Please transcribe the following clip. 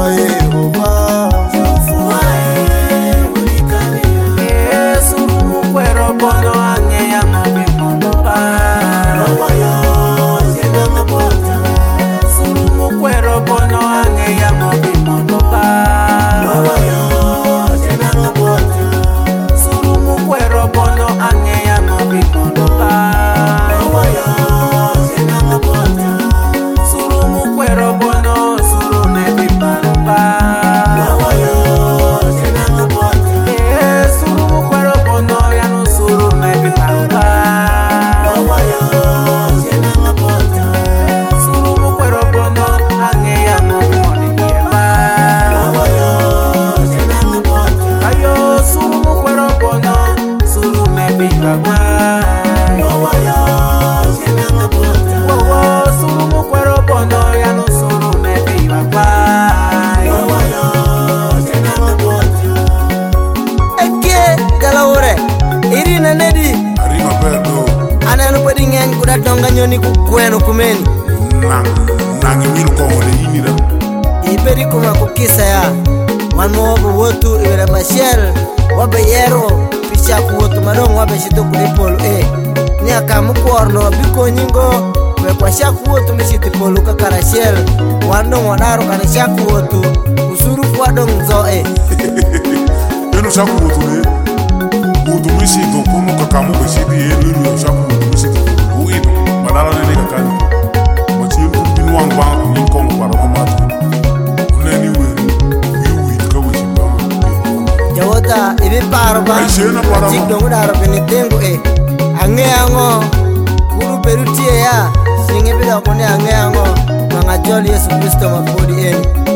Nyoni ku kwenu kumeni nangi miru kongole inira iberi kuma kukisa ya wanmobo wotu ibera mashel wabe yero pisha ku wotu madong wabe shito kulipolo ni akamu korno biko nyingo we kwa shaku wotu mishiti polo kakarashel wano wanaro kana shaku wotu usuru kwa dong zo eno shaku wotu ne wotu mishito kumu kakamu beshidi eno shaku wotu mishito uido manala nene kakani machil kumbinu wangba nyinkomo para mamatu uneni we kawichi bama jawota ibi parba jikdongu daro benitengu ange ango guru perutie ya singe bila kone ange ango mangajoli Yesu Kristo mapodi